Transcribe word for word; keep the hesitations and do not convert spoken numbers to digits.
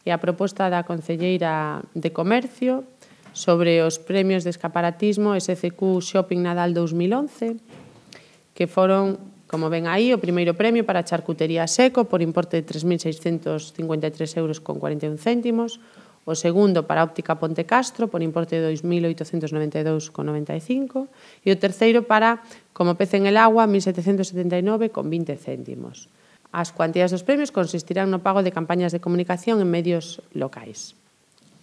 E a proposta da concelleira de Comercio sobre os premios de escaparatismo S C Q Shopping Nadal dous mil once, que foron, como ven aí, o primeiro premio para charcutería seco por importe de tres mil seiscentos cincuenta e tres euros con cuarenta e un céntimos, o segundo para Óptica Ponte Castro por importe de dois mil oitocentos noventa e dous con noventa e cinco e o terceiro para Como pez en el agua mil setecentos setenta e nove con vinte céntimos. As cuantías dos premios consistirán no pago de campañas de comunicación en medios locais.